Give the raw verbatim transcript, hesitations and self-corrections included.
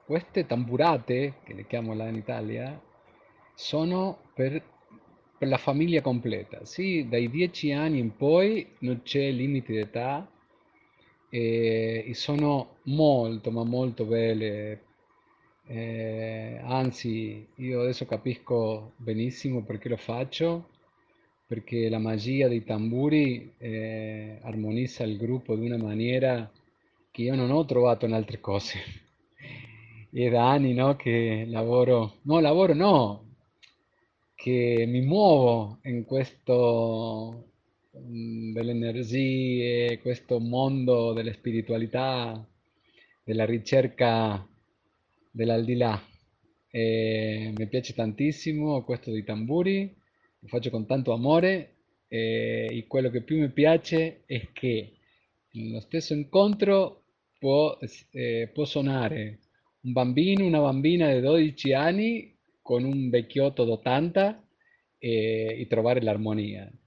queste tamburate, che le chiamo là in Italia, sono per, per la famiglia completa. Sì, dai dieci anni in poi non c'è limite d'età e, e sono molto, ma molto belle. Eh, anzi, io adesso capisco benissimo perché lo faccio, perché la magia dei tamburi eh, armonizza il gruppo di una maniera che io non ho trovato in altre cose. È da anni, no, che lavoro, no, lavoro no, che mi muovo in questo mm, delle energie, questo mondo della spiritualità, della ricerca dell'aldilà. E mi piace tantissimo questo dei tamburi, lo faccio con tanto amore e quello che più mi piace è che nello stesso incontro può, eh, può suonare un bambino, una bambina di dodici anni con un vecchiotto d'ottanta e, e trovare l'armonia.